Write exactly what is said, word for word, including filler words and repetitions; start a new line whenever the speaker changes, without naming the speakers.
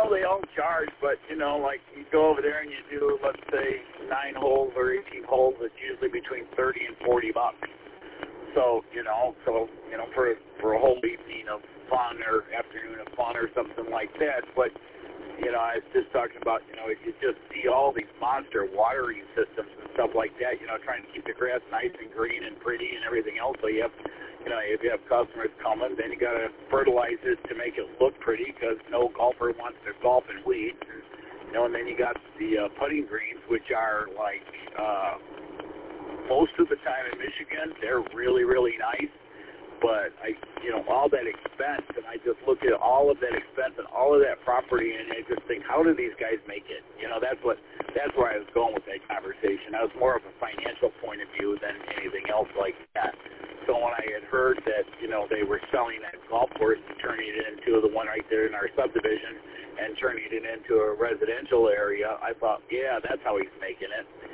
Well, they all charge, but, you know, like you go over there and you do, let's say, nine holes or eighteen holes, it's usually between thirty and forty bucks. So, you know, so, you know, for, for a whole evening of fun or afternoon of fun or something like that. But, you know, I was just talking about, you know, you just see all these monster watering systems and stuff like that, you know, trying to keep the grass nice and green and pretty and everything else. So you have, you know, if you have customers coming, then you got to fertilize it to make it look pretty because no golfer wants to golf in weeds. And, you know, and then you got the uh, putting greens, which are like, uh, most of the time in Michigan, they're really, really nice. But, I, you know, all that expense, and I just look at all of that expense and all of that property, and I just think, how do these guys make it? You know, that's what, that's where I was going with that conversation. I was more of a financial point of view than anything else like that. So when I had heard that, you know, they were selling that golf course and turning it into the one right there in our subdivision and turning it into a residential area, I thought, yeah, that's how he's making it.